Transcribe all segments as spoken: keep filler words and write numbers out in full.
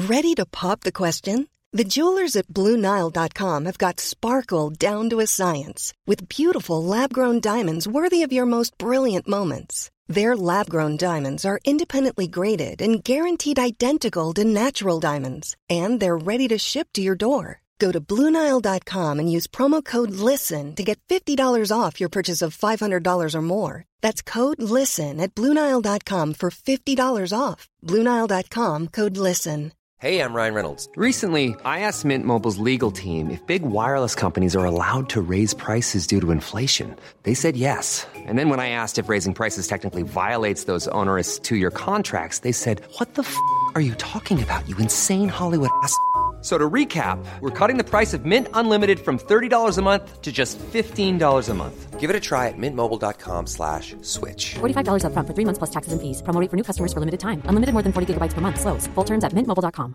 Ready to pop the question? The jewelers at Blue Nile dot com have got sparkle down to a science with beautiful lab-grown diamonds worthy of your most brilliant moments. Their lab-grown diamonds are independently graded and guaranteed identical to natural diamonds, and they're ready to ship to your door. Go to Blue Nile dot com and use promo code LISTEN to get fifty dollars off your purchase of five hundred dollars or more. That's code LISTEN at Blue Nile dot com for fifty dollars off. Blue Nile dot com, code LISTEN. Hey, I'm Ryan Reynolds. Recently, I asked Mint Mobile's legal team if big wireless companies are allowed to raise prices due to inflation. They said yes. And then when I asked if raising prices technically violates those onerous two-year contracts, they said, what the f*** are you talking about, you insane Hollywood ass f- So to recap, we're cutting the price of Mint Unlimited from thirty dollars a month to just fifteen dollars a month. Give it a try at mintmobile.com slash switch. forty-five dollars up front for three months plus taxes and fees. Promo rate for new customers for limited time. Unlimited more than forty gigabytes per month. Slows full terms at mint mobile dot com.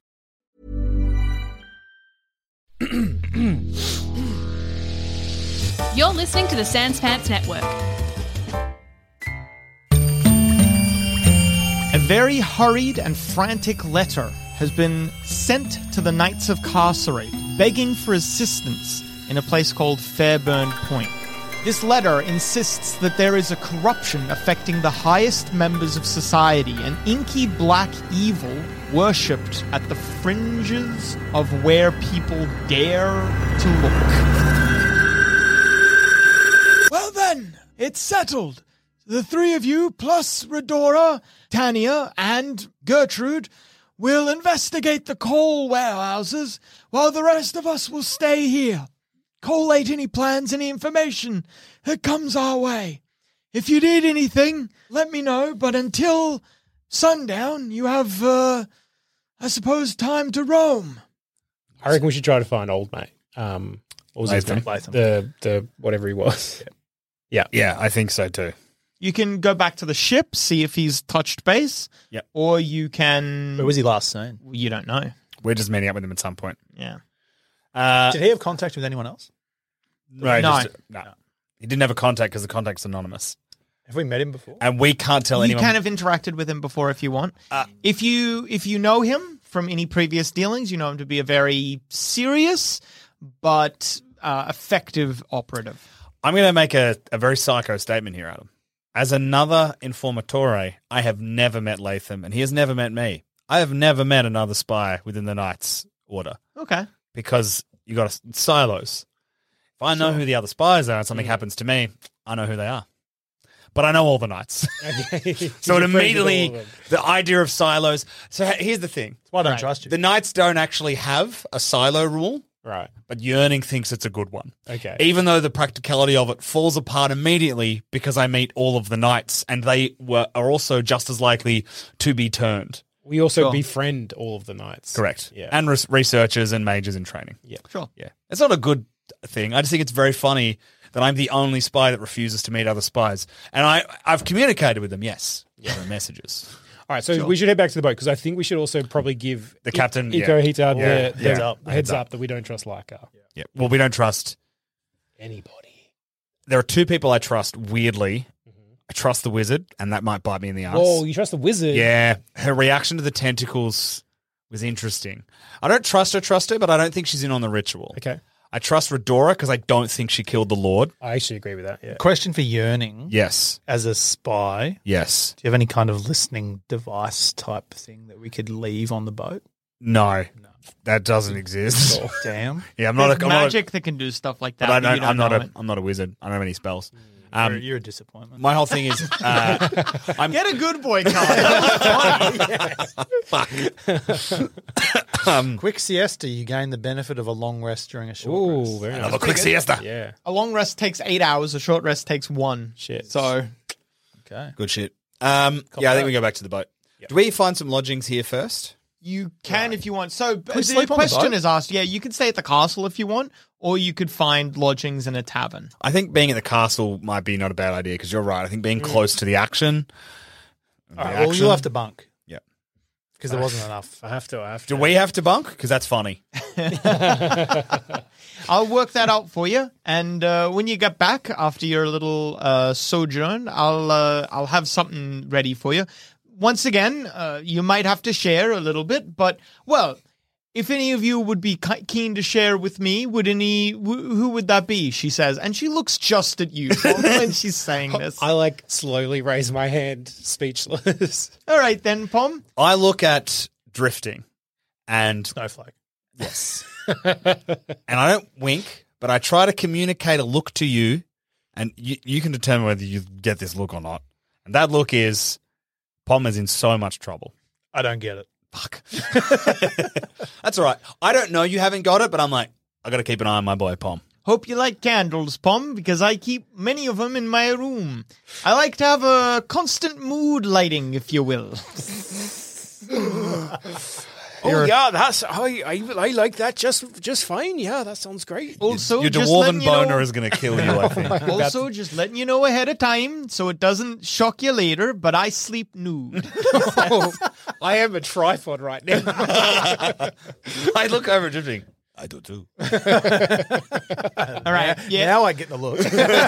You're listening to the Sans Pants Network. A very hurried and frantic letter has been sent to the Knights of Carcerate, begging for assistance in a place called Fairburn Point. This letter insists that there is a corruption affecting the highest members of society, an inky black evil worshipped at the fringes of where people dare to look. Well then, it's settled. The three of you, plus Redora, Tania, and Gertrude, will investigate the coal warehouses, while the rest of us will stay here. Collate any plans, any information that comes our way. If you need anything, let me know, but until sundown, you have, uh, I suppose, time to roam. I reckon we should try to find old mate. Um, what was his Latham. name? Latham. The, the, whatever he was. Yeah. Yeah, I think so too. You can go back to the ship, see if he's touched base. Yep. Or you can... Where was he last seen? You don't know. We're just meeting up with him at some point. Yeah. Uh, Did he have contact with anyone else? no, No. just- no. He didn't have a contact because the contact's anonymous. Have we met him before? And we can't tell you anyone. can have interacted with him before if you want. Uh, if you if you know him from any previous dealings, you know him to be a very serious but uh, effective operative. I'm going to make a, a very psycho statement here, Adam. As another informatore, I have never met Latham, and he has never met me. I have never met another spy within the Knights Order. Okay. Because you got a, silos. If I know who the other spies are and something happens to me, I know who they are. But I know all the Knights. So it immediately, the idea of silos. So here's the thing. That's why I don't Right. trust you. The Knights don't actually have a silo rule, Right. but Yearning thinks it's a good one. Okay. Even though the practicality of it falls apart immediately because I meet all of the Knights and they were are also just as likely to be turned. We also Sure. befriend all of the knights. Correct. Yeah. And res- researchers and mages in training. Yeah. Sure. Yeah. It's not a good thing. I just think it's very funny that I'm the only spy that refuses to meet other spies. And I, I've communicated with them, yes. Yeah. Through messages. All right, so we should head back to the boat because I think we should also probably give The captain, I- yeah. Iko Hitar Yeah. the, the Heads up. heads up that we don't trust Laika. Yeah. Well, we don't trust Anybody. there are two people I trust weirdly. I trust the wizard, and that might bite me in the ass. Whoa, you trust the wizard? Yeah, her reaction to the tentacles was interesting. I don't trust her, trust her, but I don't think she's in on the ritual. Okay. I trust Redora because I don't think she killed the Lord. I actually agree with that, yeah. Question for Yearning. Yes, As a spy, yes, do you have any kind of listening device type thing that we could leave on the boat? no, that doesn't exist. Damn. Yeah, I'm not. There's A, I'm not a, magic that can do stuff like that. but I but you don't, I'm not know a. it. I'm not a wizard. I don't have any spells. you're, Um, you're a disappointment. my whole thing is, uh, I'm Get a good boy card. That was funny. um, Quick siesta, you gain the benefit of a long rest during a short Ooh, rest. very another nice. quick siesta. Yeah. A long rest takes eight hours. A short rest takes one. Shit. So Okay. Good shit. Um, yeah, I think we go back to the boat. Do we find some lodgings here first? you can if you want. So we the sleep on the question boat? is asked. Yeah, you can stay at the castle if you want, or you could find lodgings in a tavern. I think being at the castle might be not a bad idea because you're right. I think being close to the action. All the right, well, action- you'll have to bunk Yeah. because there wasn't enough. I have to, I have to. Do we have to bunk? Because that's funny. I'll work that out for you, and uh, when you get back after your little uh, sojourn, I'll uh, I'll have something ready for you. once again, uh, you might have to share a little bit, but, well, if any of you would be ki- keen to share with me, would any, wh- who would that be, she says. And she looks just at you when she's saying this. I like slowly raise my hand, speechless. All right then, Pom. I look at drifting and Snowflake. yes. And I don't wink, but I try to communicate a look to you, and you, you can determine whether you get this look or not. And that look is Pom is in so much trouble. I don't get it. Fuck. That's all right. I don't know you haven't got it, but I'm like, I got to keep an eye on my boy Pom. Hope you like candles, Pom, because I keep many of them in my room. I like to have a constant mood lighting, if you will. Oh yeah, that's I, I I like that just just fine. Yeah, that sounds great. Also, Your just dwarven letting you boner know, is going to kill you, I think. also just letting you know ahead of time so it doesn't shock you later, but I sleep nude. I am a tripod right now. I look over at drifting. I do too. All right. Yeah. Now I get the look.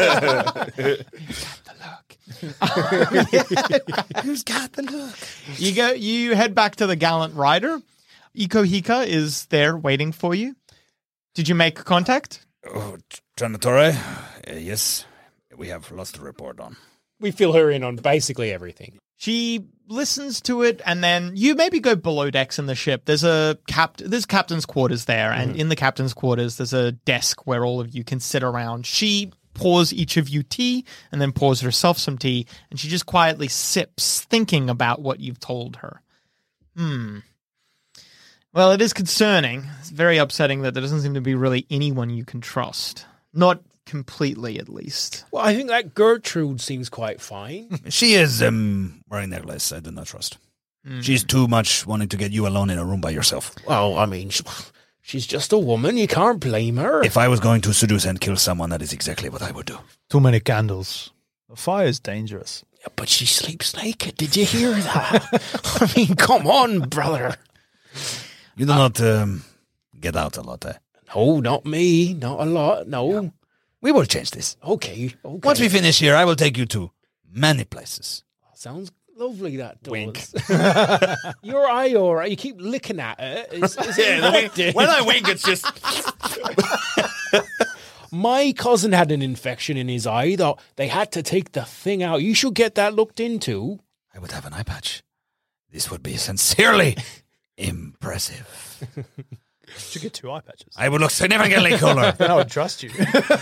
Who's got the look? You go. You head back to the Gallant Rider. Ikohika is there waiting for you. Did you make contact? Oh, Tranatore, uh, yes, we have lots to report on. We fill her in on basically everything. She listens to it, and then you maybe go below decks in the ship. There's a cap. There's captain's quarters there, and mm-hmm. in the captain's quarters, there's a desk where all of you can sit around. She pours each of you tea, and then pours herself some tea, and she just quietly sips, thinking about what you've told her. Hmm. Well, it is concerning. It's very upsetting that there doesn't seem to be really anyone you can trust. Not completely, at least. Well, I think that Gertrude seems quite fine. She is um, wearing necklace. I do not trust. Mm. She's too much wanting to get you alone in a room by yourself. Well, I mean, she's just a woman. You can't blame her. If I was going to seduce and kill someone, that is exactly what I would do. Too many candles. The fire is dangerous. Yeah, but she sleeps naked. Did you hear that? I mean, come on, brother. You do uh, not um, get out a lot, eh? No, not me. Not a lot, no. Yeah. We will change this. Okay, okay. Once we finish here, I will take you to many places. Sounds lovely, that does. Wink. Your eye, all right? You keep licking at it. Is, is it yeah, wink, when I wink, it's just... My cousin had an infection in his eye. Though they had to take the thing out. You should get that looked into. I would have an eye patch. This would be sincerely... impressive. Should get two eye patches. I would look significantly cooler. I would trust you.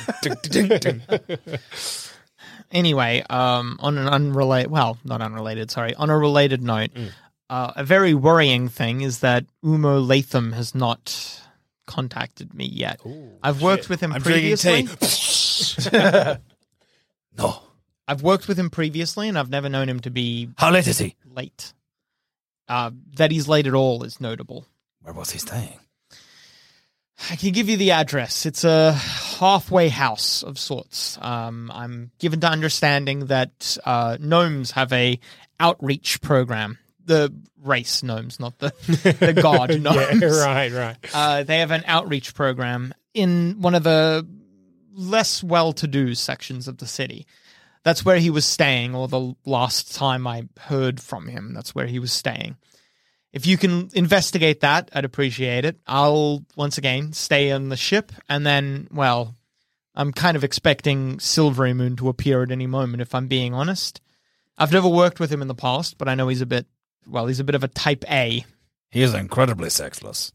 Anyway, um, on an unrelated, well, not unrelated, sorry, on a related note, mm. uh, a very worrying thing is that Umo Latham has not contacted me yet. Ooh, I've worked shit. with him I'm previously. No. I've worked with him previously, and I've never known him to be... How late is he? Late. Uh, that he's late at all is notable. Where was he staying? I can give you the address. It's a halfway house of sorts. Um, I'm given to understanding that uh, gnomes have a outreach program. The race gnomes, not the, the god gnomes. Yeah, right, right. Uh, they have an outreach program in one of the less well-to-do sections of the city. That's where he was staying, or the last time I heard from him, that's where he was staying. If you can investigate that, I'd appreciate it. I'll, once again, stay on the ship, and then, well, I'm kind of expecting Silvery Moon to appear at any moment, if I'm being honest. I've never worked with him in the past, but I know he's a bit, well, he's a bit of a type A. He is incredibly sexless.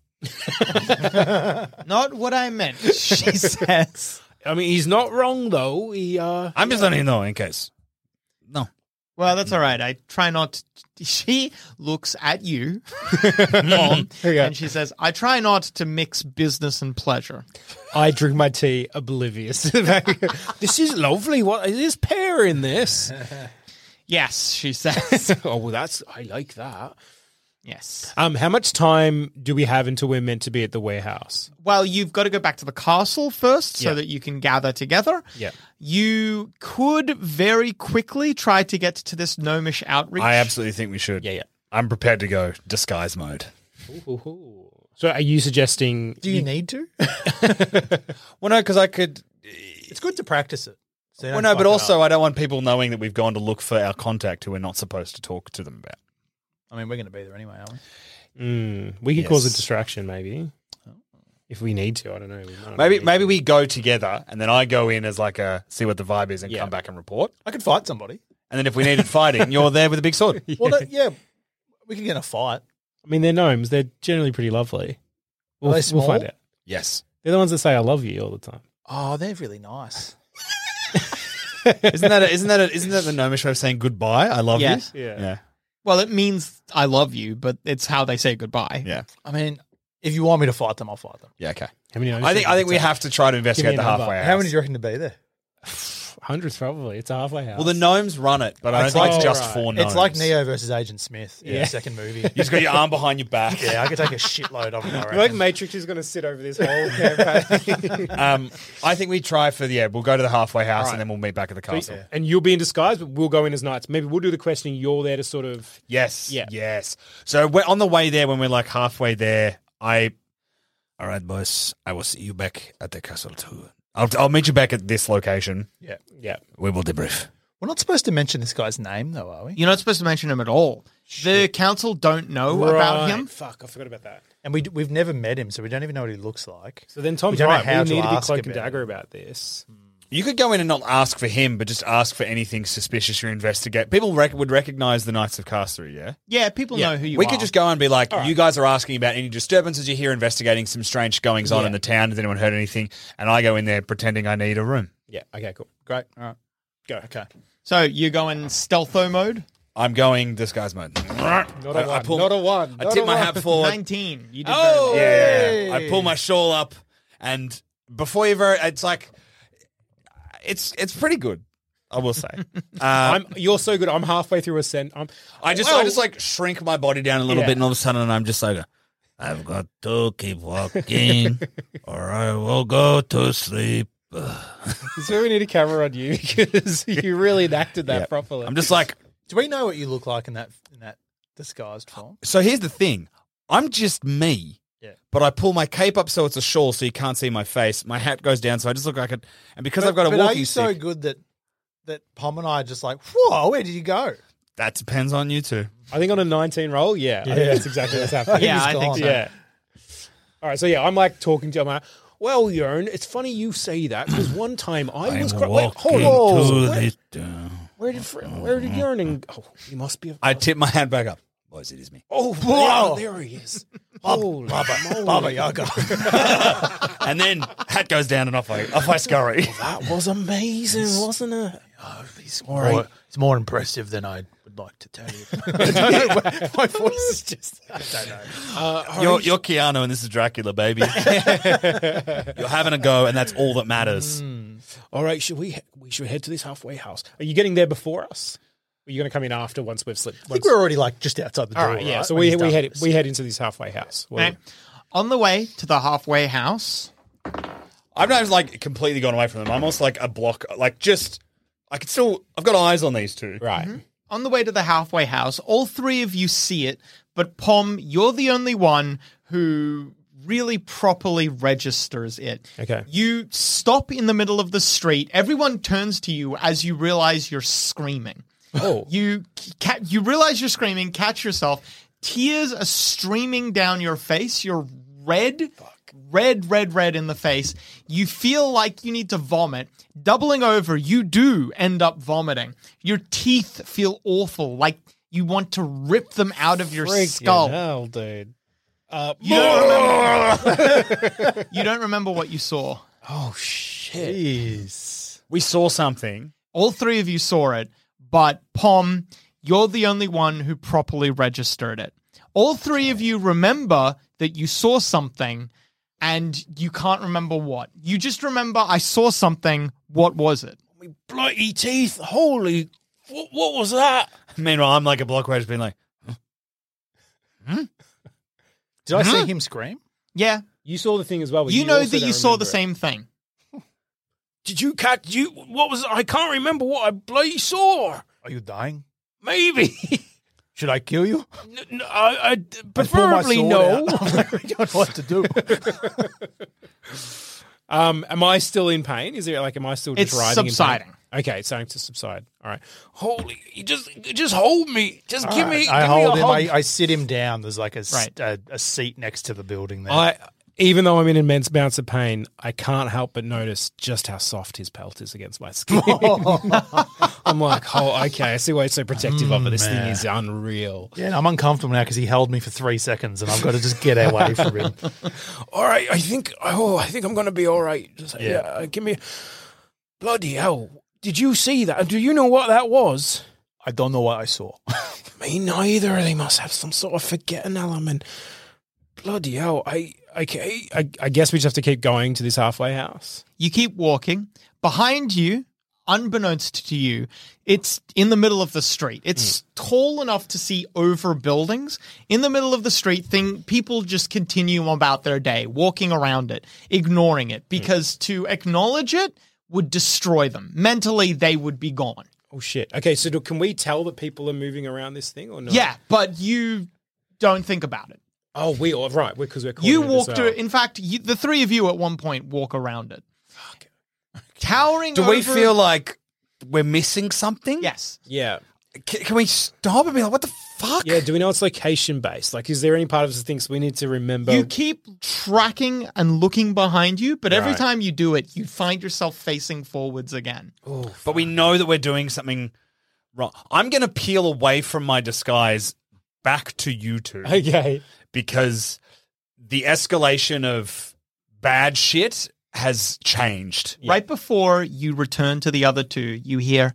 Not what I meant, she says. I mean, he's not wrong, though. He, uh, I'm just letting you know in case. No. Well, that's all right. I try not to... She looks at you, Mom, yeah. and she says, I try not to mix business and pleasure. I drink my tea oblivious. This is lovely. What is this pear in this? Yes, she says. Oh, well, that's... I like that. Yes. Um, how much time do we have until we're meant to be at the warehouse? Well, you've got to go back to the castle first so yeah. that you can gather together. Yeah. You could very quickly try to get to this gnomish outreach. I absolutely think we should. Yeah, yeah. I'm prepared to go disguise mode. Ooh, ooh, ooh. So are you suggesting... Do you, you need to? Well, no, because I could... It's good to practice it. So well, no, but also I don't want people knowing that we've gone to look for our contact who we're not supposed to talk to them about. I mean, we're going to be there anyway, aren't we? Mm, we could Yes. cause a distraction, maybe. If we need to, I don't know. We might not Maybe need maybe to. we go together, and then I go in as like a see what the vibe is, and Yeah. come back and report. I could fight somebody. And then if we needed fighting, you're there with a big sword. Well, that, yeah, we can get in a fight. I mean, they're gnomes. They're generally pretty lovely. We'll, they we'll small? find out. Yes. They're the ones that say "I love you" all the time. Oh, they're really nice. Isn't that a, isn't that a, isn't that the gnomish way of saying goodbye? I love Yes. you. Yeah. Yeah. Well, it means I love you, but it's how they say goodbye. Yeah. I mean, if you want me to fight them, I'll fight them. Yeah. Okay. How many? I think I think we have to try to investigate Give the me a number. halfway house. How many do you reckon to be there? Hundreds, probably. It's a halfway house. Well, the gnomes run it, but I don't It's think like- it's just Oh, right. for gnomes. It's like Neo versus Agent Smith in Yeah. the second movie. You just got your arm behind your back. Yeah, I could take a shitload of them. I I feel like reckon. Matrix is going to sit over this whole campaign. Um, I think we try for the yeah. We'll go to the halfway house All right. and then we'll meet back at the castle. And you'll be in disguise, but we'll go in as knights. Maybe we'll do the questioning. You're there to sort of. Yes. Yeah. Yes. So we're on the way there. When we're like halfway there, I. All right, boys. I will see you back at the castle too. I'll I'll meet you back at this location. Yeah. Yeah. We will debrief. We're not supposed to mention this guy's name, though, are we? You're not supposed to mention him at all. The council don't know about Right. him. Fuck, I forgot about that. And we, we've never met him, so we don't even know what he looks like. So then Tom's We don't know right. how We to need to be ask cloak and about dagger it. about this. You could go in and not ask for him, but just ask for anything suspicious you investigate. People rec- would recognize the Knights of Castery, yeah? Yeah, people know who you we are. could just go and be like, you guys are asking about any disturbances you're here investigating some strange goings on Yeah. in the town. Has anyone heard anything? And I go in there pretending I need a room. Yeah. Okay, cool. Great. All right. Go. Okay. So you go in stealtho mode. I'm going disguise mode. Not a I- I one. pull- Not a one. I Not tip a my one. hat forward. nineteen. You did Oh! very well. Yeah, yeah, yeah. I pull my shawl up, and before you very, it's like, it's it's pretty good, I will say. Uh, I'm, you're so good. I'm halfway through a sent. I'm, I just Well- I just like shrink my body down a little Yeah. bit, and all of a sudden I'm just like, I've got to keep walking, or I will go to sleep. so we need a camera on you because you really enacted that Yeah. properly. I'm just like, Do we know what you look like in that in that disguised form? so here's the thing, I'm just me. Yeah. But I pull my cape up so it's a shawl, so you can't see my face. My hat goes down, so I just look like it. And because But, I've got a but walking are you so stick, good that that Pom and I are just like, whoa, where did you go? that depends on you two. I think on a nineteen roll, yeah, I Yeah. think that's exactly what's happening. Yeah, He's I think gone. so. Yeah. All right, so yeah, I'm like talking to him. I'm like, well, Jörn, it's funny you say that because one time I was. Cra- Wait, hold on. Where, where did Fr- where did Jörn? And, oh, he must be. A- I tip my hat back up. Boys, it is me. oh, Whoa. there, there he is. Holy moly. Baba Yaga. And then hat goes down and off I off I scurry. That was amazing, wasn't it? It's more, it's more impressive than I would like to tell you. My voice is just, I don't know. You're, you're Keanu and this is Dracula, baby. You're having a go, and that's all that matters. All right, should we? We should head to this halfway house. Are you getting there before us? Or are you going to come in after once we've slipped? I think we're already like just outside the door. All right, yeah. right? So When we he's we done head this. we head into this halfway house. Well, Okay. On the way to the halfway house, I've not like completely gone away from them. I'm almost like a block, like just, I could still, I've got eyes on these two. right. on the way to the halfway house, all three of you see it, but Pom, you're the only one who really properly registers it. Okay. You stop in the middle of the street. Everyone turns to you as you realize you're screaming. Oh. You ca- you realize you're screaming, catch yourself. Tears are streaming down your face. You're red, red, red, red in the face. You feel like you need to vomit. Doubling over, you do end up vomiting. Your teeth feel awful, like you want to rip them out of your Freaking skull. hell, dude. Uh, You don't remember. You don't remember what you saw. oh shit. Jeez. We saw something. All three of you saw it, but Pom, you're the only one who properly registered it. All three of you remember that you saw something and you can't remember what. You just remember, I saw something. What was it? My bloody teeth. Holy. What, what was that? Meanwhile, I'm like a block away, just being like, Did I see him scream? Yeah. You saw the thing as well. But You know also that don't you saw the remember it. same thing. Did you catch you? What was? I can't remember what I bloody saw. Are you dying? Maybe. Should I kill you? N- I, I I pull my preferably sword no. out. I don't know what to do. Um, am I still in pain? Is there like, am I still just It's writhing in pain? subsiding. Okay, it's starting to subside. All right. Holy, you just just hold me. Just All give right, me. I give hold me a him. hug. I, I sit him down. There's like a, s- Right. a a seat next to the building there. I, even though I'm in immense bouts of pain, I can't help but notice just how soft his pelt is against my skin. I'm like, oh, okay. I see why he's so protective of it. This thing is unreal. yeah, I'm uncomfortable now because he held me for three seconds, and I've got to just get away from him. All right, I think. Oh, I think I'm going to be all right. Just, Yeah. yeah. uh, give me. Bloody hell! Did you see that? Do you know what that was? I don't know what I saw. Me neither. They must have some sort of forgetting element. Bloody hell! I. Okay, I, I guess we just have to keep going to this halfway house. You keep walking. Behind you, unbeknownst to you, it's in the middle of the street. It's tall enough to see over buildings. In the middle of the street, thing people just continue about their day, walking around it, ignoring it, because to acknowledge it would destroy them. Mentally, they would be gone. Oh shit! Okay, so do, can we tell that people are moving around this thing or not? Yeah, but you don't think about it. Oh, we are right because we're You coordinated walk as to well. it. In fact, you, the three of you at one point walk around it. Towering Do we over- feel like we're missing something? Yes. Yeah. Can, can we stop and be like, what the fuck? Yeah, do we know it's location based? Like, is there any part of the things we need to remember? You keep tracking and looking behind you, but every Right. time you do it, you find yourself facing forwards again. But we know that we're doing something wrong. I'm going to peel away from my disguise back to you two. Okay. Because the escalation of bad shit has changed. Right before you return to the other two, you hear,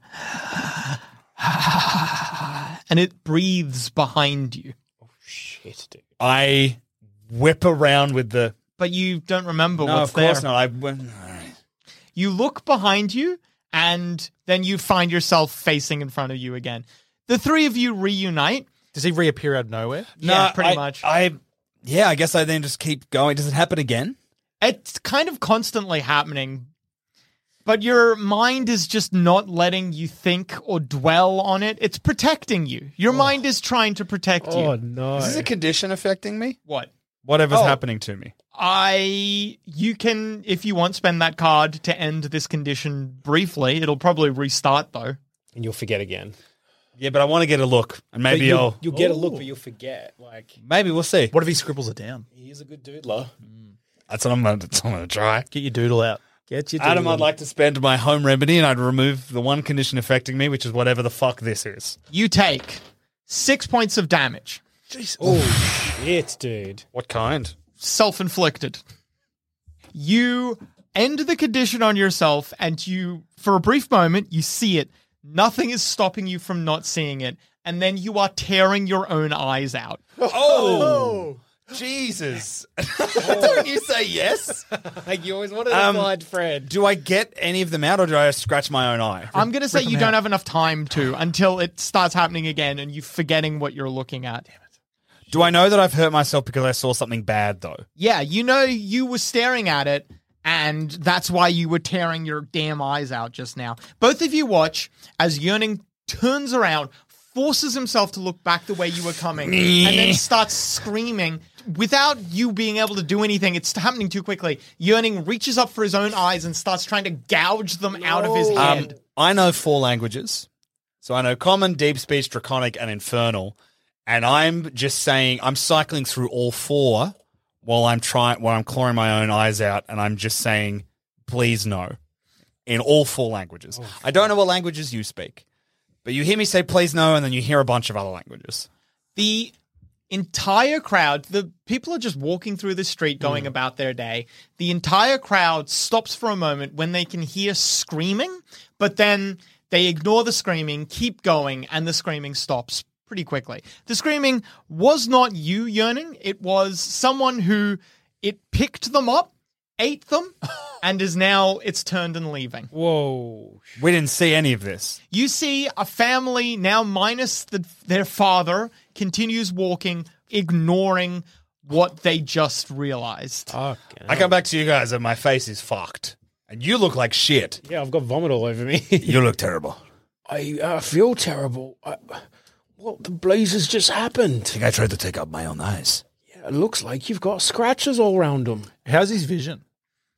and it breathes behind you, Shit, dude. I whip around with the... but you don't remember No, what's of course there. not. I went, all right. You look behind you, and then you find yourself facing in front of you again. The three of you reunite. Does he reappear out of nowhere? Yeah, No, pretty I- much. I, yeah, I guess I then just keep going. Does it happen again? It's kind of constantly happening, but your mind is just not letting you think or dwell on it. It's protecting you. Your mind is trying to protect Oh, you. no. Is this a condition affecting me? What? Whatever's Oh. happening to me. I, you can, if you want, spend that card to end this condition briefly. It'll probably restart though. And you'll forget again. Yeah, but I want to get a look, and maybe But you'll, I'll... you'll get a look, but you'll forget. Like, Maybe we'll see. What if he scribbles it down? he's a good doodler. That's what I'm going to try. Get your doodle out. Get your Adam, doodler. I'd like to spend my home remedy, and I'd remove the one condition affecting me, which is whatever the fuck this is. You take six points of damage, Oh, shit, dude. What kind? self-inflicted. You end the condition on yourself, and you, for a brief moment, you see it. Nothing is stopping you from not seeing it, and then you are tearing your own eyes out. Oh! Jesus. Don't you say yes? You always wanted Um, a blind friend. Do I get any of them out, or do I scratch my own eye? I'm going to say you don't have enough time to until it starts happening again and you forgetting what you're looking at. Do I know that I've hurt myself because I saw something bad, though? Yeah, you know you were staring at it, and that's why you were tearing your damn eyes out just now. Both of you watch as Yearning turns around, forces himself to look back the way you were coming, and then starts screaming. Without you being able to do anything, it's happening too quickly. Yearning reaches up for his own eyes and starts trying to gouge them out of his Um, head. I know four languages. So I know Common, Deep Speech, Draconic, and Infernal. And I'm just saying, I'm cycling through all four while I'm trying, while I'm clawing my own eyes out, and I'm just saying, please no, in all four languages. Oh, I don't know what languages you speak, but you hear me say please no, and then you hear a bunch of other languages. The entire crowd, the people are just walking through the street going about their day. The entire crowd stops for a moment when they can hear screaming, but then they ignore the screaming, keep going, and the screaming stops pretty quickly. The screaming was not you, Yearning. It was someone who it picked them up, ate them, and is now it's turned and leaving. Whoa. We didn't see any of this. You see a family now minus the, their father continues walking, ignoring what they just realized. Fucking I come back to you guys and my face is fucked. And you look like shit. Yeah, I've got vomit all over me. You look terrible. I uh, feel terrible. I, what the blazes just happened? I think I tried to take out my own eyes. Yeah, it looks like you've got scratches all around them. How's his vision?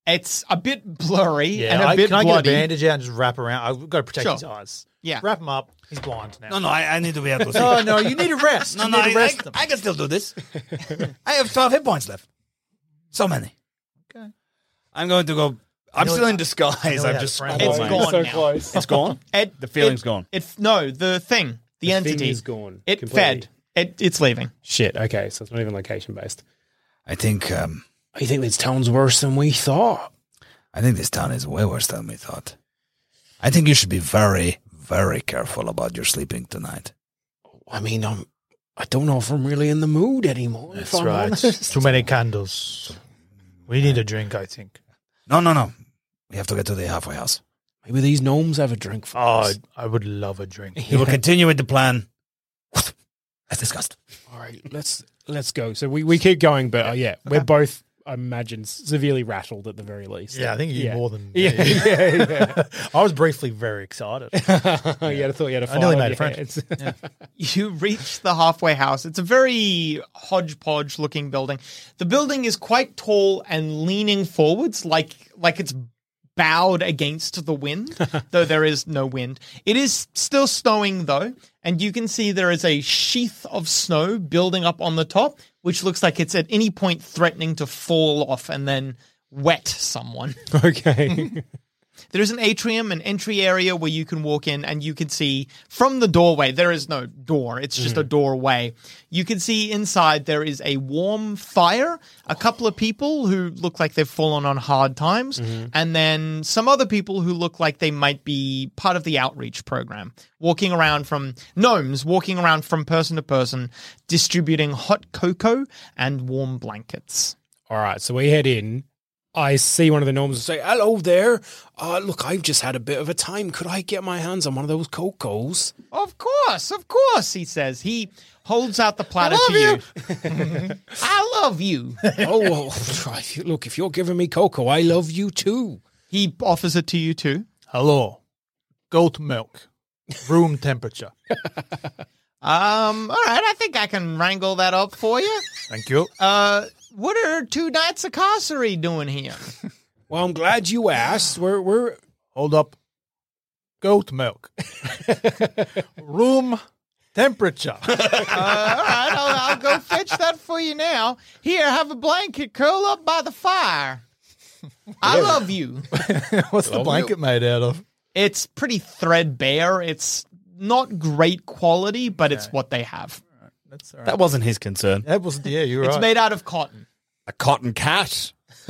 It's a bit blurry Yeah, and a I, bit can I bloody. get a bandage out and just wrap around? I've got to protect Sure. his eyes. Yeah. Wrap him up. He's blind now. No, no, I, I need to be able to see. No, no, you need to rest. no, you no, need I, to rest I, them. I can still do this. I have twelve hit points left. So many. Okay. I'm going to go. I'm know still what- in disguise. I know I've how just. to friend It's It's gone so now. close. It's gone. It, The feeling's it, gone. It, no, the thing, the, The entity. thing is gone It completely. fed. It, it's leaving. Shit. Okay, so it's not even location based. I think. Um, I think this town's worse than we thought. I think this town is way worse than we thought. I think you should be very, very careful about your sleeping tonight. I mean, I'm. I don't know if I'm really in the mood anymore. That's if I'm right. honest. Too many candles. We need a drink, I think. No, no, no. We have to get to the halfway house. Maybe these gnomes have a drink for Oh, us. I would love a drink. We will continue with the plan. As discussed. All right, let's let's go. So we, we keep going, but uh, yeah, we're both, I imagine, severely rattled at the very least. Yeah, I think you yeah. more than me. Yeah, yeah, yeah. I was briefly very excited. You had a thought you had a I fire nearly on made a your friend. hands. You reach the halfway house. It's a very hodgepodge looking building. The building is quite tall and leaning forwards, like like it's bowed against the wind, though there is no wind. It is still snowing, though, and you can see there is a sheath of snow building up on the top, which looks like it's at any point threatening to fall off and then wet someone. Okay. There's an atrium, an entry area where you can walk in and you can see from the doorway, there is no door, it's just a doorway. You can see inside there is a warm fire, a couple of people who look like they've fallen on hard times, and then some other people who look like they might be part of the outreach program, walking around from gnomes, walking around from person to person, distributing hot cocoa and warm blankets. All right, so we head in. I see one of the gnomes and say, hello there. Uh, look, I've just had a bit of a time. Could I get my hands on one of those cocos? Of course, of course, he says. He holds out the platter to you. I love you. oh, well, try- look, if you're giving me cocoa, I love you too. He offers it to you too. Hello. Goat milk. Room temperature. Um, all right, I think I can wrangle that up for you. Thank you. Uh, what are two nights of carcery doing here? Well, I'm glad you asked. We're, we're Hold up. Goat milk. Room temperature. Uh, all right, I'll, I'll go fetch that for you now. Here, have a blanket, curl up by the fire. I love you. What's the blanket made out of? It's pretty threadbare. It's not great quality, but it's what they have. That's all right. That wasn't his concern. That was, yeah, you're It's right. made out of cotton. A cotton cat.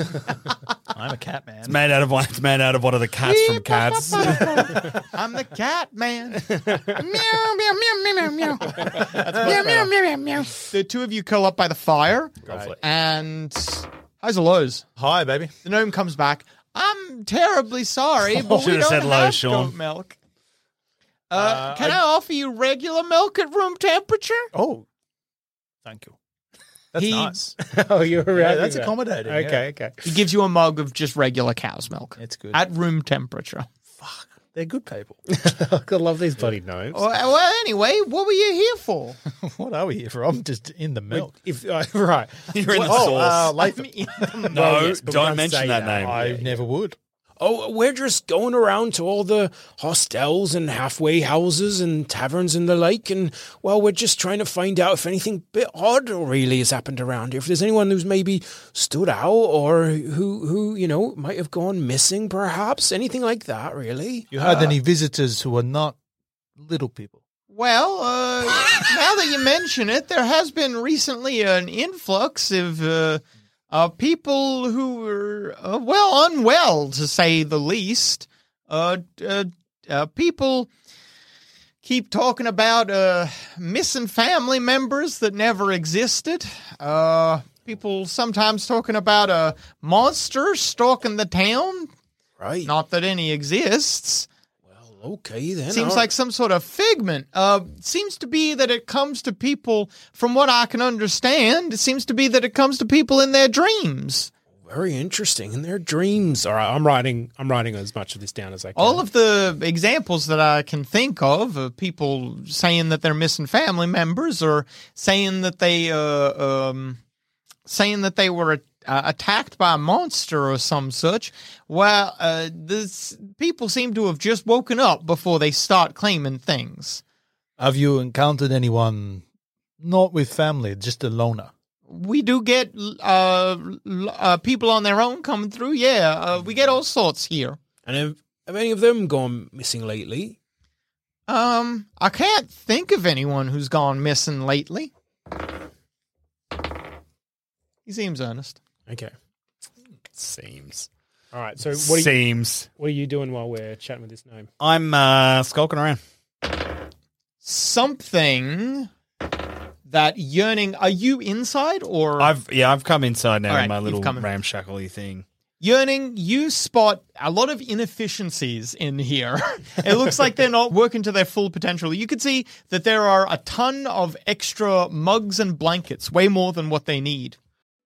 I'm a cat man. It's made out of one. It's made out of one of the cats from Cats. I'm the cat man. Meow, meow, meow, meow, meow, meow. Meow, meow, meow, meow, meow. The two of you curl up by the fire. Right. And highs or lows? Hi, baby. The gnome comes back. I'm terribly sorry, but we Should've don't said low, have Sean. goat milk. Uh, can I, offer you regular milk at room temperature? Oh, thank you. That's He- nice. oh, you're right. Yeah, that's accommodating. Okay, yeah. okay. He gives you a mug of just regular cow's milk It's good. at room temperature. They're good people. I love these bloody gnomes. Well, well, anyway, what were you here for? What are we here for? I'm just in the milk. If uh, right, You're in the Oh, sauce. uh, like no, well, yes, but we don't can't mention say that, that. name. I never would. oh, we're just going around to all the hostels and halfway houses and taverns and the like, and well, we're just trying to find out if anything a bit odd really has happened around here. If there's anyone who's maybe stood out or who who you know might have gone missing, perhaps anything like that. Really, You had any visitors who are not little people? Well, uh, now that you mention it, there has been recently an influx of uh, uh, people who were, uh, well, unwell, to say the least. Uh, uh, uh, people keep talking about uh, missing family members that never existed. Uh, people sometimes talking about a monster stalking the town. right? Not that any exists. Okay, then. Seems all like some sort of figment. Uh, seems to be that it comes to people, from what I can understand, it seems to be that it comes to people in their dreams. very interesting. In their dreams. All right, I'm writing. I'm writing as much of this down as I can. All of the examples that I can think of of people saying that they're missing family members or saying that they, uh, um, saying that they were uh, attacked by a monster or some such. Well, uh, this people seem to have just woken up before they start claiming things. Have you encountered anyone not with family, just a loner? We do get uh, uh, people on their own coming through. Yeah, uh, we get all sorts here. And have, have any of them gone missing lately? Um, I can't think of anyone who's gone missing lately. He seems earnest. Okay. Seems. All right. So what are, you, Seems. what are you doing while we're chatting with this gnome? I'm uh, skulking around. Something that yearning. Are you inside or? I've yeah, I've come inside now All right, in my you've little come in. ramshackly thing. Yearning, you spot a lot of inefficiencies in here. It looks like they're not working to their full potential. You can see that there are a ton of extra mugs and blankets, way more than what they need.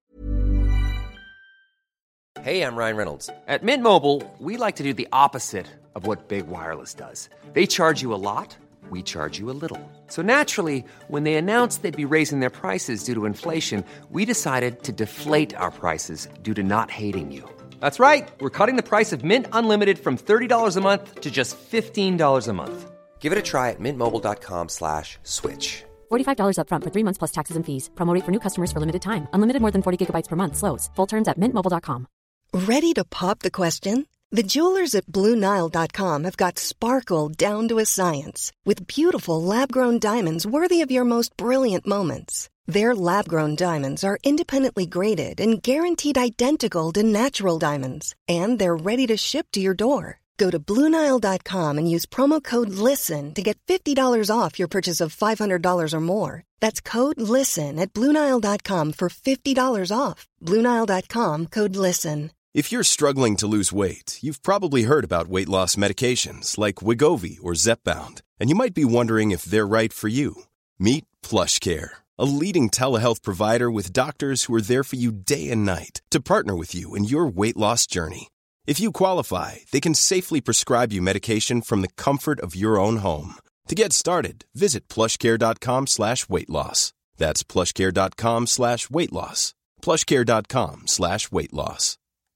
Hey, I'm Ryan Reynolds. At Mint Mobile, we like to do the opposite of what Big Wireless does. They charge you a lot, we charge you a little. So naturally, when they announced they'd be raising their prices due to inflation, we decided to deflate our prices due to not hating you. That's right. We're cutting the price of Mint Unlimited from thirty dollars a month to just fifteen dollars a month. Give it a try at mintmobile.com slash switch. forty-five dollars up front for three months plus taxes and fees. Promo rate for new customers for limited time. Unlimited more than forty gigabytes per month. Slows full terms at mint mobile dot com. Ready to pop the question? The jewelers at Blue Nile dot com have got sparkle down to a science with beautiful lab-grown diamonds worthy of your most brilliant moments. Their lab-grown diamonds are independently graded and guaranteed identical to natural diamonds, and they're ready to ship to your door. Go to Blue Nile dot com and use promo code LISTEN to get fifty dollars off your purchase of five hundred dollars or more. That's code LISTEN at Blue Nile dot com for fifty dollars off. Blue Nile dot com, code LISTEN. If you're struggling to lose weight, you've probably heard about weight loss medications like Wegovy or Zepbound, and you might be wondering if they're right for you. Meet PlushCare, a leading telehealth provider with doctors who are there for you day and night to partner with you in your weight loss journey. If you qualify, they can safely prescribe you medication from the comfort of your own home. To get started, visit plushcare.com slash weight loss. That's plushcare.com slash weight loss. plushcare.com slash weight loss.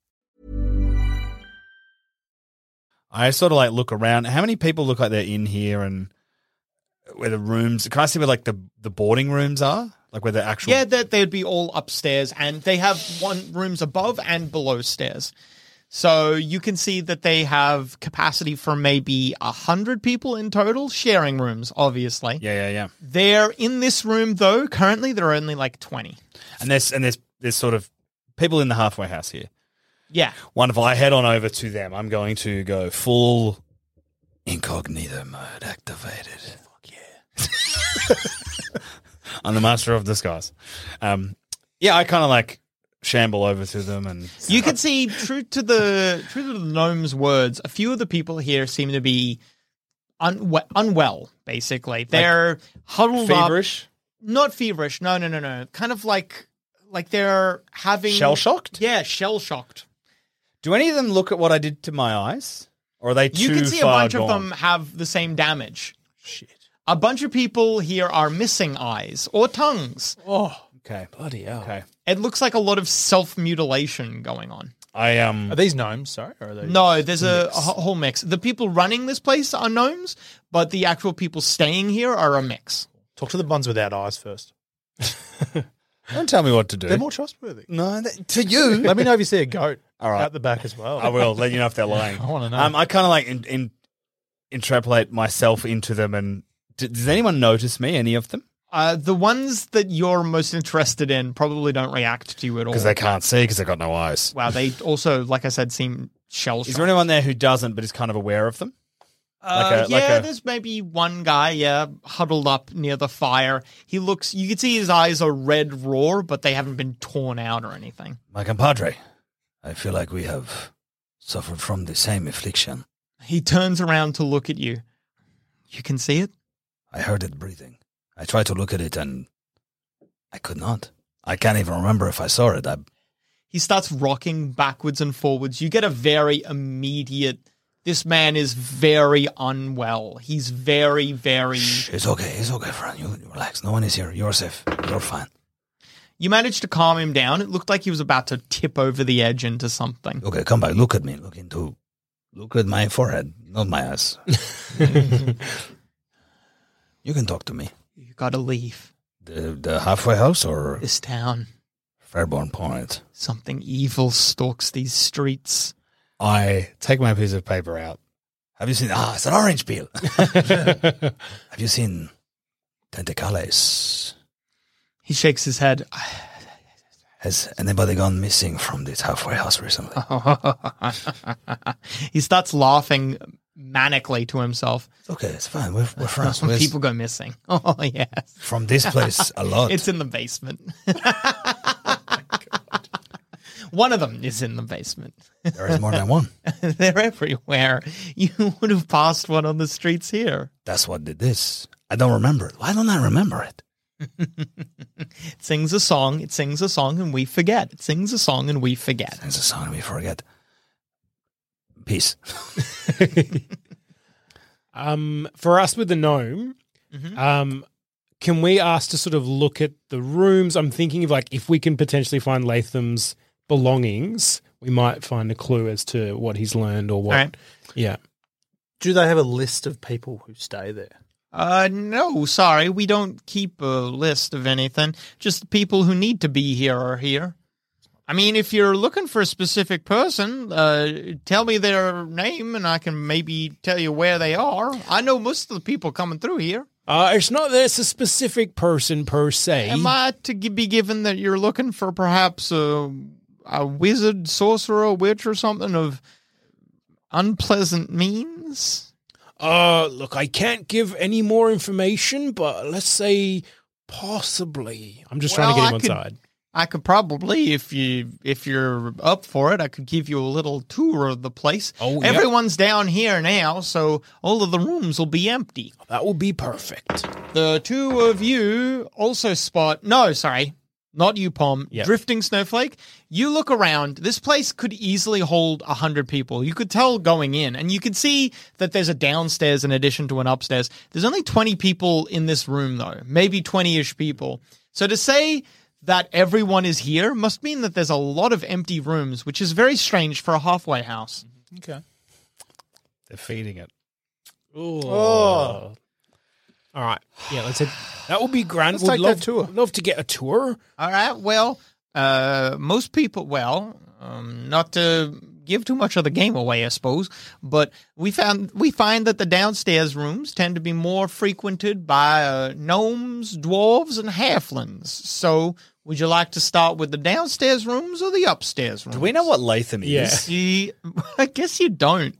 I sort of like look around. How many people look like they're in here and where the rooms? Can I see where like the, the boarding rooms are? Like where the actual. Yeah, that they'd be all upstairs, and they have one rooms above and below stairs. So you can see that they have capacity for maybe a hundred people in total, sharing rooms, obviously. Yeah, yeah, yeah. They're in this room though. Currently, there are only like twenty. And there's and there's there's sort of people in the halfway house here. Yeah. Wonderful. I head on over to them. I'm going to go full incognito mode activated. Fuck yeah. I'm the master of disguise. Um, yeah, I kind of like shamble over to them, and you can see, true to the true to the gnome's words, a few of the people here seem to be unwe- unwell. Basically, they're like huddled feverish? up. Not feverish. No, no, no, no. Kind of like like they're having shell shocked. Yeah, shell shocked. Do any of them look at what I did to my eyes, or are they too You can see a far bunch gone? of them have the same damage. Shit. A bunch of people here are missing eyes or tongues. Oh, okay. Bloody hell. Okay. It looks like a lot of self-mutilation going on. I um. Are these gnomes? Sorry, or are they? No, there's a, mix? a whole mix. The people running this place are gnomes, but the actual people staying here are a mix. Talk to the ones without eyes first. Don't tell me what to do. They're more trustworthy. No, that, to you. Let me know if you see a goat All right. out the back as well. I will let you know if they're lying. I want to know. Um, I kind of like in, in, interpolate myself into them, and d- does anyone notice me? Any of them? Uh, the ones that you're most interested in probably don't react to you at all. Because they can't see because they've got no eyes. Wow, they also, like I said, seem shell-shocked. Is there anyone there who doesn't but is kind of aware of them? Uh, Like a- yeah, like a- there's maybe one guy, yeah, huddled up near the fire. He looks, you can see his eyes are red raw, but they haven't been torn out or anything. My compadre, I feel like we have suffered from the same affliction. He turns around to look at you. You can see it? I heard it breathing. I tried to look at it and I could not. I can't even remember if I saw it. I... He starts rocking backwards and forwards. You get a very immediate, this man is very unwell. He's very, very... Shh, it's okay. It's okay, friend. You relax. No one is here. You're safe. You're fine. You managed to calm him down. It looked like he was about to tip over the edge into something. Okay, come back. Look at me. Look into, look at my forehead, not my eyes. You can talk to me. You gotta leave. The the halfway house or this town? Fairborn Point. Something evil stalks these streets. I take my piece of paper out. Have you seen? Ah, it's an orange peel. Have you seen Tentacales? He shakes his head. Has anybody gone missing from this halfway house recently? He starts laughing manically to himself. It's okay, it's fine. We're, we're friends. People go missing. Oh, yes. From this place, a lot. It's in the basement. One of them is in the basement. There is more than one. They're everywhere. You would have passed one on the streets here. That's what did this. I don't remember it. Why don't I remember it? It sings a song, it sings a song, and we forget. It sings a song, and we forget. It sings a song, and we forget. Peace. um, for us with the gnome, mm-hmm. um, can we ask to sort of look at the rooms? I'm thinking of like if we can potentially find Latham's belongings, we might find a clue as to what he's learned or what. Right. Yeah. Do they have a list of people who stay there? Uh, no, sorry. We don't keep a list of anything. Just the people who need to be here are here. I mean, if you're looking for a specific person, uh, tell me their name and I can maybe tell you where they are. I know most of the people coming through here. Uh, it's not that it's a specific person per se. Am I to g- be given that you're looking for perhaps a, a wizard, sorcerer, witch, or something of unpleasant means? Uh, look, I can't give any more information, but let's say possibly. I'm just well, trying to get him I on could, side. I could probably, if you if you're up for it, I could give you a little tour of the place. Oh, yep. Everyone's down here now, so all of the rooms will be empty. That would be perfect. The two of you also spot. No, sorry. Not you, Pom. Yep. Drifting Snowflake. You look around. This place could easily hold one hundred people. You could tell going in, and you could see that there's a downstairs in addition to an upstairs. There's only twenty people in this room, though. Maybe twenty-ish people. So to say that everyone is here must mean that there's a lot of empty rooms, which is very strange for a halfway house. Okay. They're feeding it. Ooh. Oh. All right. Yeah, let's head. That would be grand. Let's Would take love, that tour. Love to get a tour. All right. Well, uh, most people, well, um, not to give too much of the game away, I suppose, but we found we find that the downstairs rooms tend to be more frequented by uh, gnomes, dwarves, and halflings. So, would you like to start with the downstairs rooms or the upstairs rooms? Do we know what Latham is? Yeah. See, I guess you don't.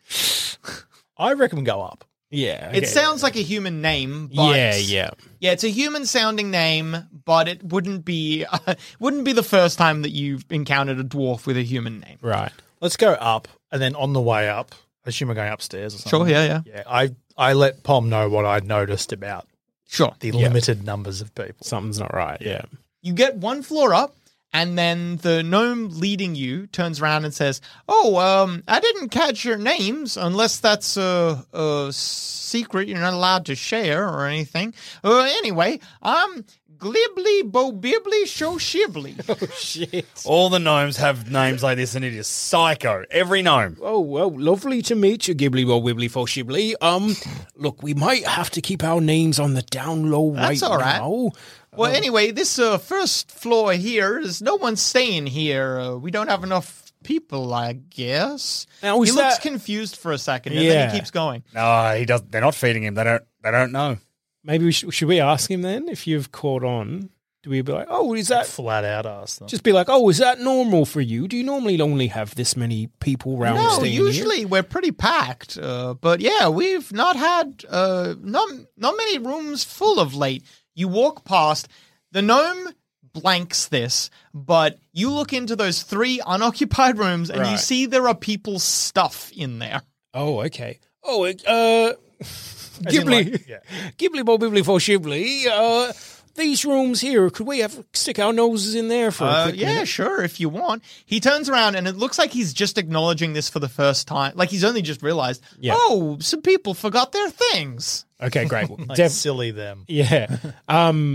I reckon we go up. Yeah. It sounds like a human name, but Yeah, yeah. yeah, it's a human-sounding name, but it wouldn't be uh, wouldn't be the first time that you've encountered a dwarf with a human name. Right. Let's go up, and then on the way up, I assume we're going upstairs or something. Sure, yeah, yeah. Yeah, I, I let Pom know what I'd noticed about Sure. the Yeah. limited numbers of people. Something's not right. Yeah. You get one floor up, and then the gnome leading you turns around and says, "Oh, um, I didn't catch your names, unless that's a, a secret you're not allowed to share or anything. Uh, anyway, I'm Glibly Bo Bibbly Show Shibly." Oh, shit. All the gnomes have names like this, and it is psycho. Every gnome. Oh, well, lovely to meet you, Gibbly Wo Wibbly Fo Shibly. Um, look, we might have to keep our names on the down low That's right all right. now. Well, anyway, this uh, first floor here is no one's staying here. Uh, we don't have enough people, I guess. Now, he is looks that- confused for a second, and then Yeah. he keeps going. No, he does. They're not feeding him. They don't. They don't know. Maybe we should, should we ask him then if you've caught on? Do we be like, oh, is that Flat out ask them. just be like, oh, is that normal for you? Do you normally only have this many people around No, staying usually here? we're pretty packed. Uh, but yeah, we've not had uh, not not many rooms full of late. You walk past, the gnome blanks this, but you look into those three unoccupied rooms and you Right. see there are people's stuff in there. Oh, okay. Oh, it, uh, As in, Ghibli, like, yeah. Ghibli, Bo Bibbly Fo Shibly. Uh, these rooms here, could we have stick our noses in there for a Uh, quick yeah, minute? sure, if you want. He turns around and it looks like he's just acknowledging this for the first time. Like he's only just realized, Yeah. oh, some people forgot their things. Okay, great. Well, Like, def- silly them. yeah. Um,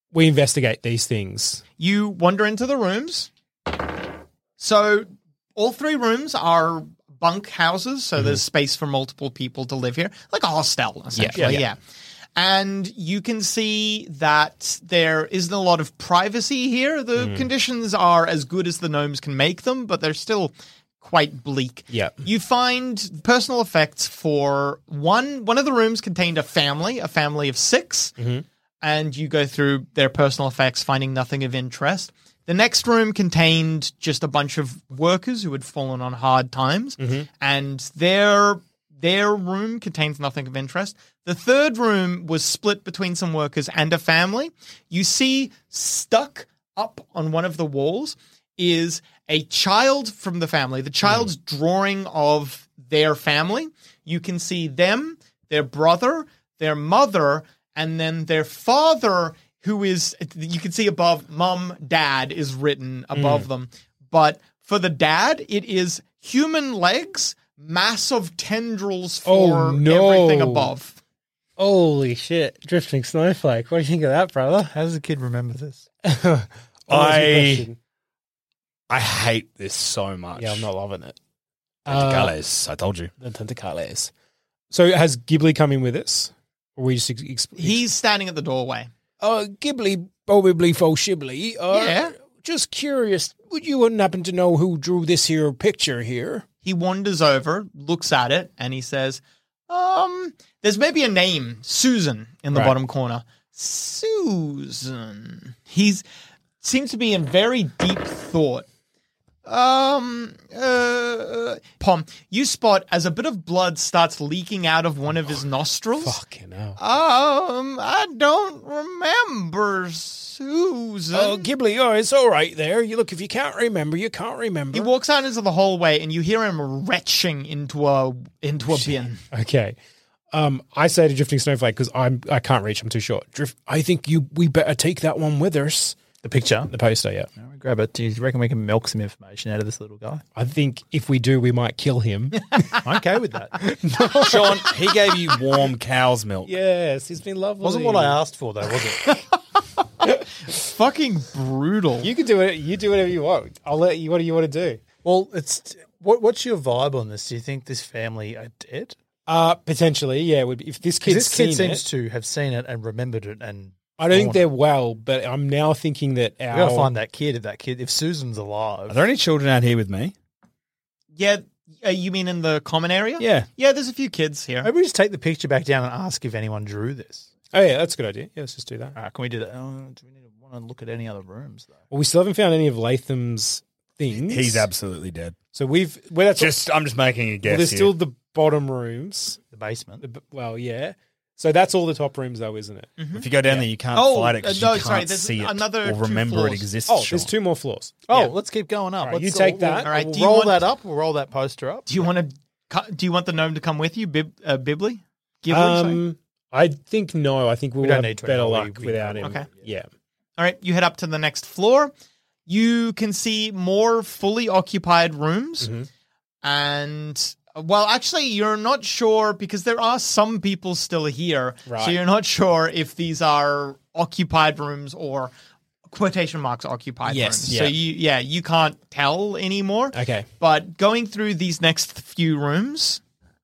we investigate these things. You wander into the rooms. So all three rooms are bunk houses, so mm-hmm. there's space for multiple people to live here, like a hostel, essentially. Yeah, yeah. yeah. And you can see that there isn't a lot of privacy here. The mm. conditions are as good as the gnomes can make them, but they're still quite bleak. Yeah. You find personal effects for one. One of the rooms contained a family, a family of six, mm-hmm. and you go through their personal effects, finding nothing of interest. The next room contained just a bunch of workers who had fallen on hard times, mm-hmm. and their their room contains nothing of interest. The third room was split between some workers and a family. You see stuck up on one of the walls is a child from the family, the child's mm. drawing of their family. You can see them, their brother, their mother, and then their father, who is, you can see above, mum, dad is written above mm. them. But for the dad, it is human legs, mass of tendrils for oh, no. everything above. Holy shit. Drifting Snowflake. What do you think of that, brother? How does a kid remember this? I I hate this so much. Yeah, I'm not loving it. Tentacles, uh, I told you. The tentacles. So has Ghibli come in with us? Or we just ex- ex- He's standing at the doorway. Uh, Ghibli, probably for Shibli. Uh, yeah. Just curious, would you wouldn't happen to know who drew this here picture here? He wanders over, looks at it, and he says, um, there's maybe a name, Susan, in the right. bottom corner. Susan. He's seems to be in very deep thought. Um, uh, Pom, you spot as a bit of blood starts leaking out of one of his nostrils. Fucking hell. Um, I don't remember Susan. Oh, Ghibli, oh, it's all right there. You look, if you can't remember, you can't remember. He walks out into the hallway, and you hear him retching into a into a bin. Okay. Um, I say to Drifting Snowflake because I'm I can't reach. I'm too short. Drift. I think you we better take that one with us. The picture, the poster. Yeah. No, we grab it. Do you reckon we can milk some information out of this little guy? I think if we do, we might kill him. I'm okay with that. No. Sean, he gave you warm cow's milk. Yes, he's been lovely. Wasn't what I asked for though, was it? Fucking brutal. You can do it. You do whatever you want. I'll let you. What do you want to do? Well, it's what. What's your vibe on this? Do you think this family are dead? Uh, potentially, yeah. Would be, if this kid's this kid seen seems it, to have seen it and remembered it, and I don't think they're well. But I'm now thinking that our we got to find that kid. If that kid, if Susan's alive, are there any children out here with me? Yeah, uh, you mean in the common area? Yeah, yeah. There's a few kids here. Maybe we just take the picture back down and ask if anyone drew this. Oh yeah, that's a good idea. Yeah, let's just do that. All right, can we do that? Oh, do we need to want to look at any other rooms though? Well, we still haven't found any of Latham's things. He's absolutely dead. So we've well, that's just. All, I'm just making a guess. Well, there's here. still the bottom rooms, the basement. The, well, yeah. So that's all the top rooms, though, isn't it? Mm-hmm. If you go down yeah. there, you can't oh, fight it because uh, no, you can't sorry, there's see another it or remember floors. it exists. Oh, Sean. there's two more floors. Oh, yeah. let's keep going up. Right, let's you take we'll, that. All right, we'll do you roll want, that up. We'll roll that poster up. Do you want to? Do you want the gnome to come with you, Bib, uh, Bibli? Ghibli, um, I think no. I think we'll we don't have need to better anymore. luck we, we without him. Okay. Yeah. All right, you head up to the next floor. You can see more fully occupied rooms, mm-hmm. and. Well, actually, you're not sure because there are some people still here. Right. So you're not sure if these are occupied rooms or quotation marks occupied yes, rooms. Yeah. So you, yeah, you can't tell anymore. Okay. But going through these next few rooms,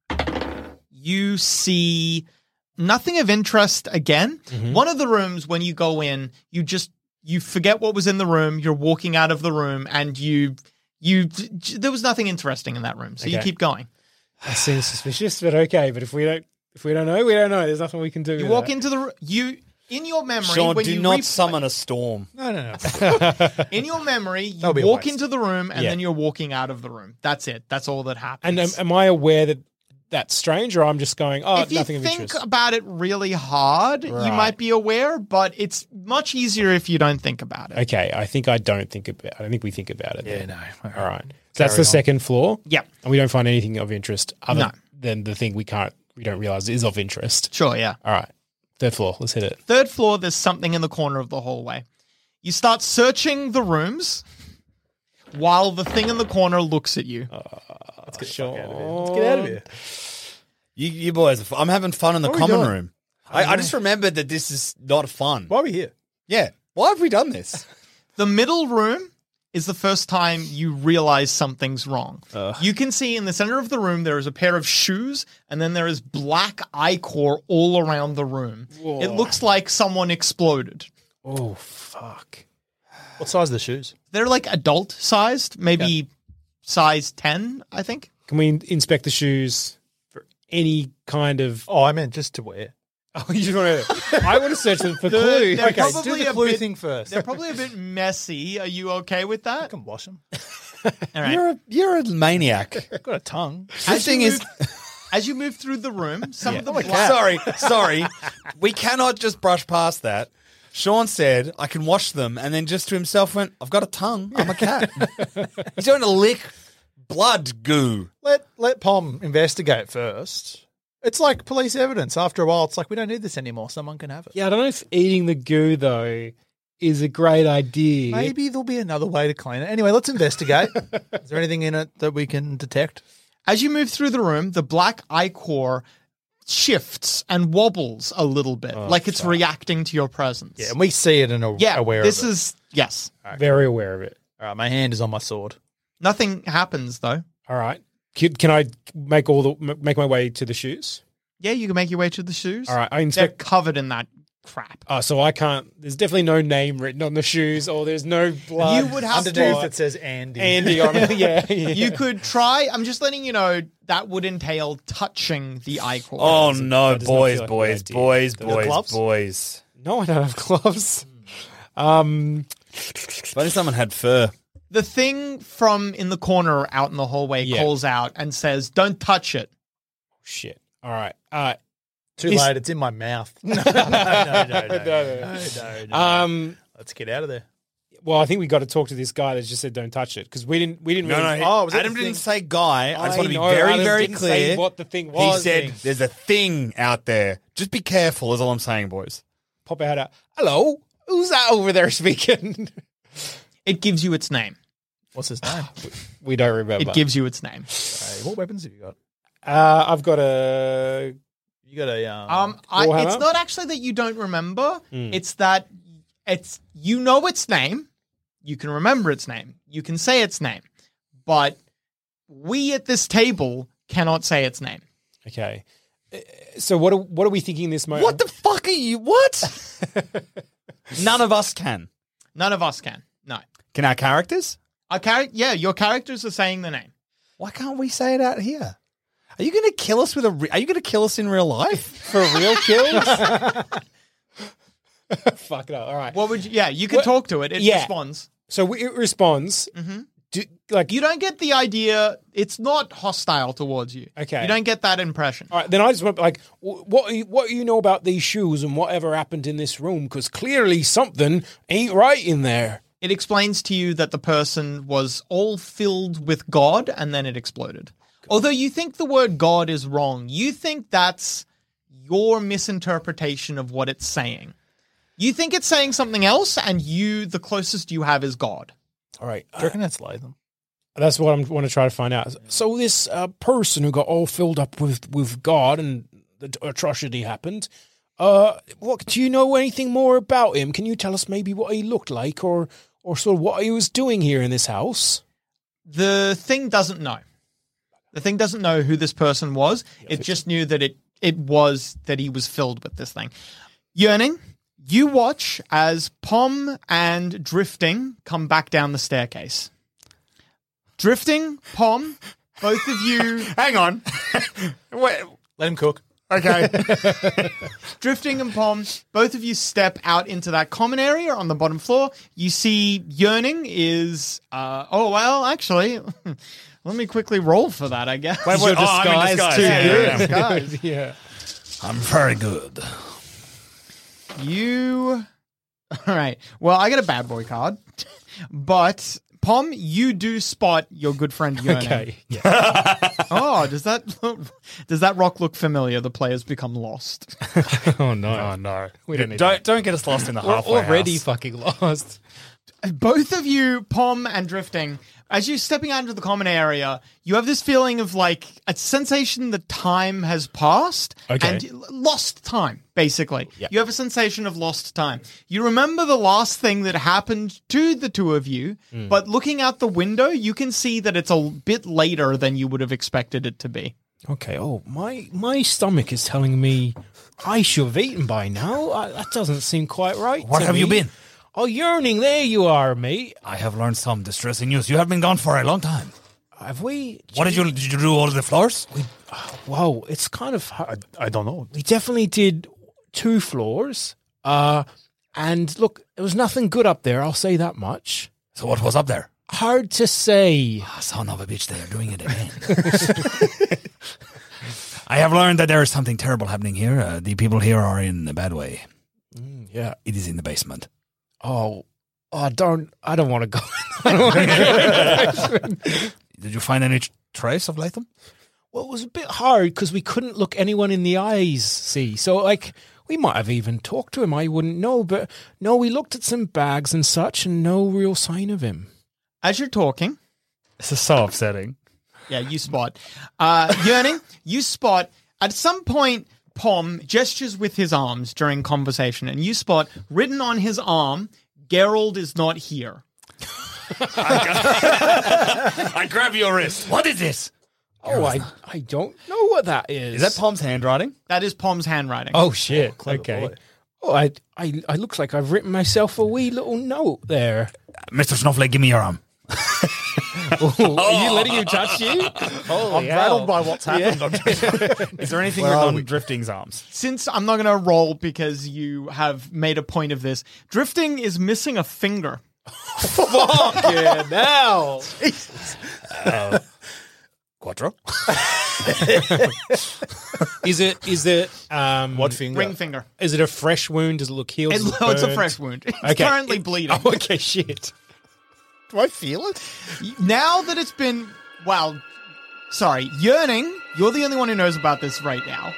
you see nothing of interest again. Mm-hmm. One of the rooms, when you go in, you just you forget what was in the room. You're walking out of the room, and you you there was nothing interesting in that room. So okay. you keep going. That seems suspicious, but okay. But if we don't, if we don't know, we don't know. There's nothing we can do. You with walk that. into the you in your memory. Sean, when do you not replay, summon a storm. No, no, no. In your memory, you That'll be a walk waste. into the room and Yeah. then you're walking out of the room. That's it. That's all that happens. And am, am I aware that that's strange, or I'm just going, oh, if you nothing of think interest? about it really hard, you Right. might be aware, but it's much easier if you don't think about it. Okay, I think I don't think about. I don't think we think about it. Yeah, then. no. All right. So that's the on. second floor. Yeah. And we don't find anything of interest other No. than the thing we can't. We don't realize is of interest. Sure, yeah. All right. Third floor. Let's hit it. Third floor, there's something in the corner of the hallway. You start searching the rooms while the thing in the corner looks at you. Uh, Let's get, sure. Let's get out of here. You, you boys, are f- I'm having fun in the What are we common doing? room. I, I just remembered that this is not fun. Why are we here? Yeah. Why have we done this? The middle room is the first time you realize something's wrong. Uh. You can see in the center of the room there is a pair of shoes, and then there is black ichor all around the room. Whoa. It looks like someone exploded. Oh, fuck. What size are the shoes? They're like adult sized, maybe yeah. size ten, I think. Can we inspect the shoes for any kind of... Oh, I meant just to wear. Oh, you just want to... I want to search them for the, clues. They're Okay, probably do the a clue bit, thing first. They're probably a bit messy. Are you okay with that? I can wash them. All right. You're a, you're a maniac. I've got a tongue. The thing is... As you move through the room, some Yeah. of the Oh, black... Sorry, sorry. We cannot just brush past that. Sean said, I can wash them, and then just to himself went, I've got a tongue. I'm a cat. He's going to lick blood goo. Let let Pom investigate first. It's like police evidence. After a while, it's like, we don't need this anymore. Someone can have it. Yeah, I don't know if eating the goo, though, is a great idea. Maybe there'll be another way to clean it. Anyway, let's investigate. Is there anything in it that we can detect? As you move through the room, the black ichor shifts and wobbles a little bit, Oh, like it's fuck. reacting to your presence. Yeah, and we see it and are yeah, aware this of it. is, yes. Right. Very aware of it. All right, my hand is on my sword. Nothing happens, though. All right. Can, can I make all the m- make my way to the shoes? Yeah, you can make your way to the shoes. All right. I They're inspect. covered in that crap. Oh, so I can't. There's definitely no name written on the shoes, or there's no blood. You would have Underneath to... it says Andy. Andy on it. Yeah, yeah. You could try... I'm just letting you know that would entail touching the ichor. Oh, no, that does not boys, feel like a boys, good boys, idea. boys, gloves? boys. No, I don't have gloves. Um, If only someone had fur. The thing from in the corner out in the hallway Yeah. calls out and says, don't touch it. shit. All right. Uh, Too Is- late, it's in my mouth. no, no, no, no, no, no, No, no. no, no, no. um. Let's get out of there. Well, I think we got to talk to this guy that just said don't touch it because we didn't. We didn't. No, really, no. Oh, was that Adam the didn't thing? say guy. I just want to be know, very, Adam very didn't say clear. what the thing He was. said there's a thing out there. Just be careful is all I'm saying, boys. Pop out. out. Hello, who's that over there speaking? It gives you its name. What's his name? We don't remember. It gives you its name. Hey, what weapons have you got? Uh, I've got a. You got a um, Um, I, Warhammer? it's not actually that you don't remember. Mm. It's that it's you know its name. You can remember its name. You can say its name. But we at this table cannot say its name. Okay. Uh, So what are, what are we thinking this moment? What the fuck are you? What? None of us can. None of us can. No. Can our characters? Our char- yeah, your characters are saying the name. Why can't we say it out here? Are you going to kill us with a? Re- are you going to kill us in real life? For real kills? Fuck it up. All right. What would you? Yeah, you can What- talk to it. It yeah. responds. So it responds. Mm-hmm. Do, like You don't get the idea. It's not hostile towards you. Okay. You don't get that impression. All right, then I just want like, wh- what you- what you know about these shoes and whatever happened in this room? Because clearly something ain't right in there. It explains to you that the person was all filled with God and then it exploded. Although you think the word God is wrong, you think that's your misinterpretation of what it's saying. You think it's saying something else, and you, the closest you have is God. All right, Do you reckon that's Latham? that's what I am want to try to find out. So this uh, person who got all filled up with with God and the atrocity happened. Uh, what do you know anything more about him? Can you tell us maybe what he looked like, or or sort of what he was doing here in this house? The thing doesn't know. The thing doesn't know who this person was. It just knew that it it was that he was filled with this thing. Yearning, you watch as Pom and Drifting come back down the staircase. Drifting, Pom, both of you... Hang on. Wait. Let him cook. Okay. Drifting and Pom, both of you step out into that common area on the bottom floor. You see Yearning is... Uh, oh, well, actually... Let me quickly roll for that, I guess. Wait, wait, oh, I'm in disguise. too. Yeah, You're yeah, in yeah. disguise. Yeah. I'm very good. You... All right. Well, I got a bad boy card. But, Pom, you do spot your good friend Yearning. Okay. Yeah. Oh, does that does that rock look familiar? The players become lost. Oh no. Oh no. We don't need don't don't get us lost in the We're halfway already house. fucking lost. both of you, Pom and Drifting, as you're stepping out into the common area, you have this feeling of like a sensation that time has passed Okay. and lost time, basically. Yeah. You have a sensation of lost time. You remember the last thing that happened to the two of you, Mm. but looking out the window, you can see that it's a bit later than you would have expected it to be. Okay. Oh, my my stomach is telling me I should have eaten by now. Uh, that doesn't seem quite right. What to have you me. been? Oh, Yearning, there you are, mate. I have learned some distressing news. You have been gone for a long time. Have we? What did you did you do? All of the floors? We, whoa, it's kind of hard. I don't know. We definitely did two floors. Uh, and look, there was nothing good up there. I'll say that much. So what was up there? Hard to say. Ah, son of a bitch, they are doing it again. I have learned that there is something terrible happening here. Uh, the people here are in a bad way. Mm, yeah. It is in the basement. Oh, I don't. I don't want to go. I don't want to go in the basement. Did you find any tr- trace of Latham? Well, it was a bit hard because we couldn't look anyone in the eyes. See, so like we might have even talked to him. I wouldn't know, but no, we looked at some bags and such, and no real sign of him. As you're talking, This is so upsetting. yeah, you spot. Uh, Yearning, you spot at some point. Pom gestures with his arms during conversation, and you spot written on his arm, "Gerald is not here." I grab your wrist. What is this? Oh, I I don't know what that is. Is that Pom's handwriting? That is Pom's handwriting. Oh shit! clever okay. boy. Oh, I I I looks like I've written myself a wee little note there. Mister Snowflake, give me your arm. Oh, are you letting you touch you? Oh, I'm rattled by what's happened. I'm just- Is there anything Where written are on we? Drifting's arms? Since I'm not going to roll because you have made a point of this, Drifting is missing a finger. Yeah, now. Quattro? Is it is it um What finger? Ring finger. is it a fresh wound? Does it look healed? It, Is it it's a burned? fresh wound. It's Okay. currently bleeding. Oh, okay, shit. Do I feel it? Now that it's been, well, sorry, Yearning, you're the only one who knows about this right now.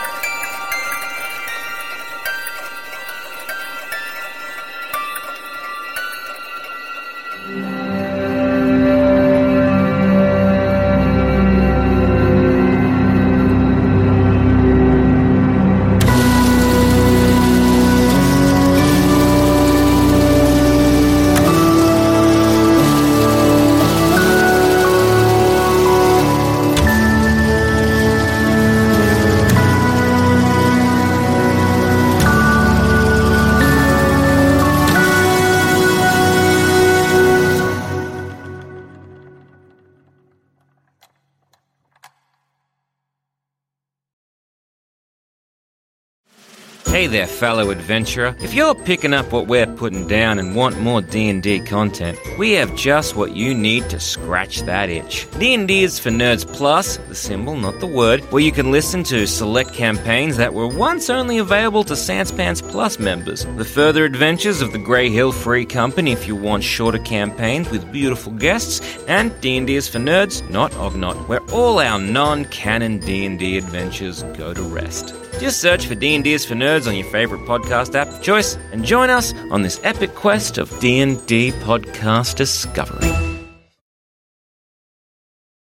Hey there, fellow adventurer. If you're picking up what we're putting down and want more D and D content, we have just what you need to scratch that itch. D and D is for Nerds Plus, the symbol, not the word, where you can listen to select campaigns that were once only available to Sanspants Plus members. The further adventures of the Grey Hill Free Company if you want shorter campaigns with beautiful guests, and D and D is for Nerds, not Ognot, where all our non-canon D and D adventures go to rest. Just search for D and D is for Nerds on your favorite podcast app of choice and join us on this epic quest of D and D podcast discovery.